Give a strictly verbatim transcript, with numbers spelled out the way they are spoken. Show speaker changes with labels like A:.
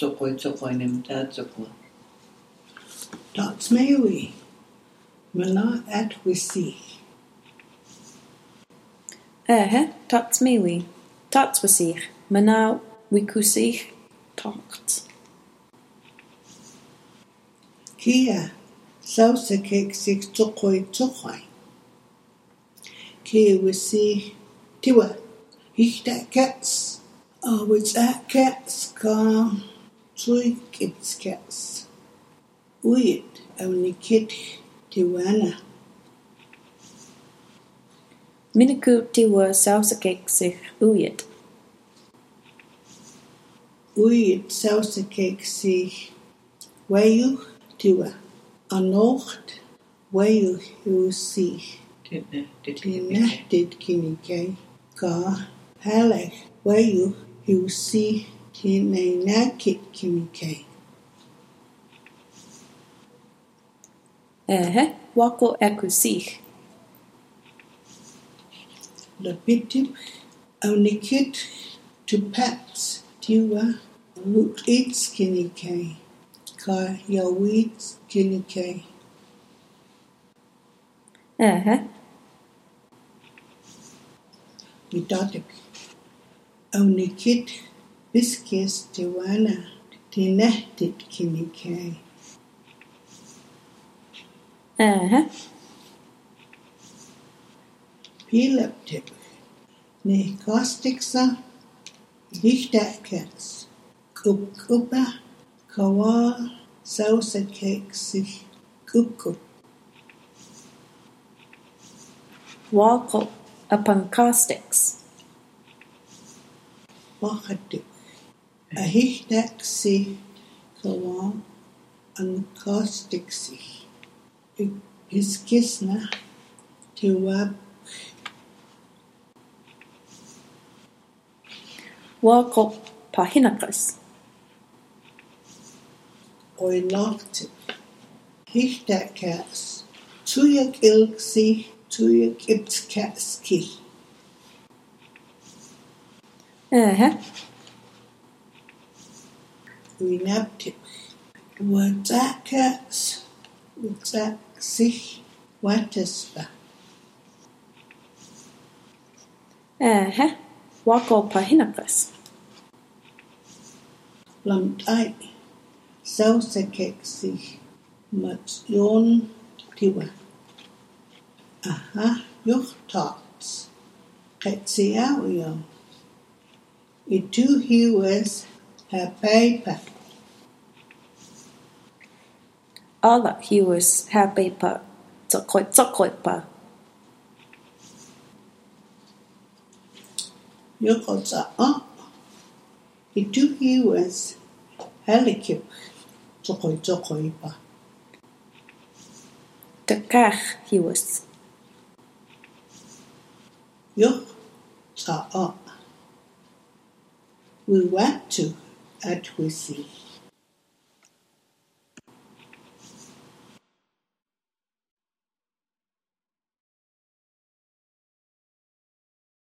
A: tsokoi tsokoi nem tatsokoi.
B: Tots mewi. Mana at wisi.
C: Ehe, tots mewi. Tots wasich. Mana wikusich tots.
B: Kia sausa cake six tsokoi tsokoi. Kia wisi tiwa. Hichta cats. Oh, which that cats ka tui kids cats. Uit only kid tiwana.
C: Miniku tiwa sausa cake sich uyit.
B: Uit sausa cake sich wayu tiwa. Anocht wayu hu sich.
A: Tinne,
B: Tina did kinikay ka halek wayu hu sich. Tina nakit kinikay.
C: Ehe, wako ekusich.
B: The pitip only kid to pats tiwa look eat skinny kay ka ya wheat skinny kay.
C: Ehe,
B: Midotip only kid biscuits tiwana tinahtit kinny kay.
C: ehe,
B: Pilaptip ne causticsa hichtakats kukupa kawa sausa cake sich kukup.
C: wako upon caustics.
B: Wachatip a hichtak sich kawa an caustic sich. Hiskisna tiwab
C: Wako pahinakas.
B: oiloctip. Hichtakats tuyak ilksi tuyak ipskatski.
C: Ehe,
B: Winaptip. Watakats watak sich wataspa.
C: ehe, wako pahinakas.
B: Lamtai sausa cake sich matjon tiwa. Aha, yoch tots. Katsiawio. Itu hiwas ha paper.
C: Alla he was happy pa. Tsokoi tsokoi pa.
B: Yokotsa up. Itu hiwas halikip. Tsokoi tsokoi pa.
C: Takach he was.
B: Yok ta up. We went to at we see.